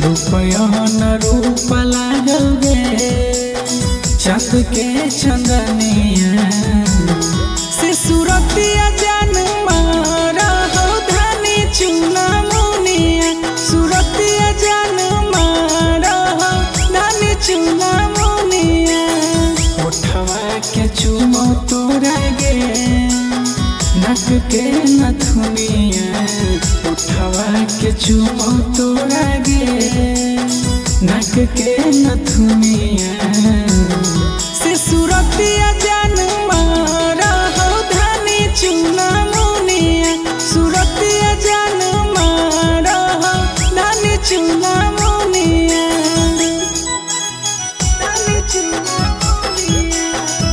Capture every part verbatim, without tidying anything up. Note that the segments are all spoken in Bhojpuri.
रुपया न रूप लागल गे चाँद के चंदनिया से सूरतिया जान मारा हो धनी चुना मुनिया सूरतिया जान मारा हो धनी चुना मुनिया उठवा के चुमो तोरा गे नक के नथुनिया उठवा के चुमो तोरा गे नक के नथुनिया से सूरतिया जान मारा हो धनी चुना मुनिया सूरतिया जान मारा हो धनी चुना मुनिया धनी चुना मुनिया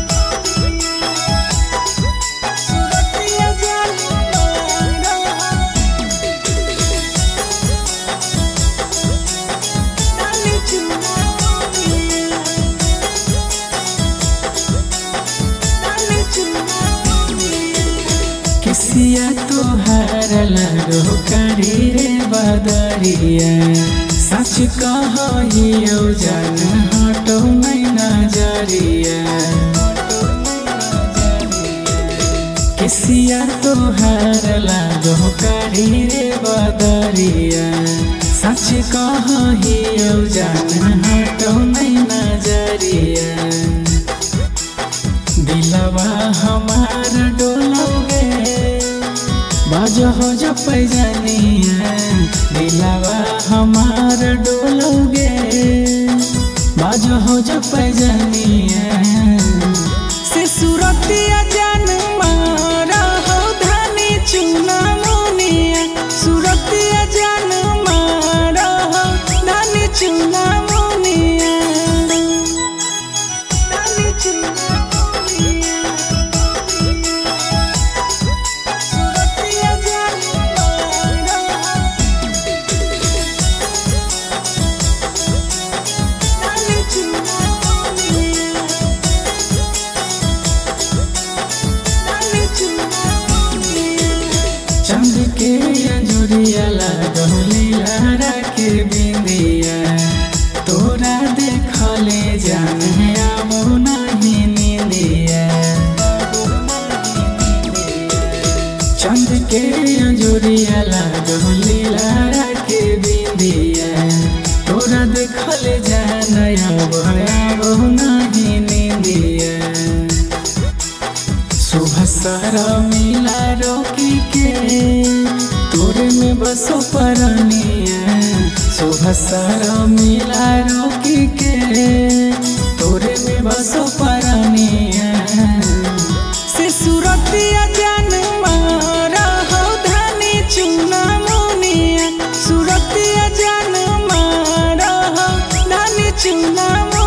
सूरतिया जान मारा धनी चुना मुनिया धनी चुना मुनिया किसिया तोहार लगो करी रे बदरिया सच कहियो जान हटो नहीं नजरिया किसिया तोहार लगो करी रे बदरिया सच कहियो जान हटो नहीं नजरिया दिलवा हमार डोलोगे बाजो हो जो पैजनिया दिलवा हमार डोलोगे बाजो हो जो पैजनिया से सूरतिया जान मारा हो धनी चुना मुनिया सूरतिया जान मारा हो धनी चुना मुनिया धनी चुना मुनिया सूरतिया जान मारा धनी चुना मुनिया धनी चुना मुनिया चंद के अंजुरिया लगो लीला के बिंदिया तोरा देखले जान आबो नहीं नींदिया चंद के अंजुरिया लगो लीला के बिंदिया तोरा देखले जान आबो आबो नहीं नींदिया सुबह सारा मिला रोकी के तोरे में बसो परनिया सुबह सारा मिला रोकी के तोरे में बसो परनिया से सूरतिया जान मारा हो धनी चुना मुनिया सूरतिया जान मारा हो धनी चुना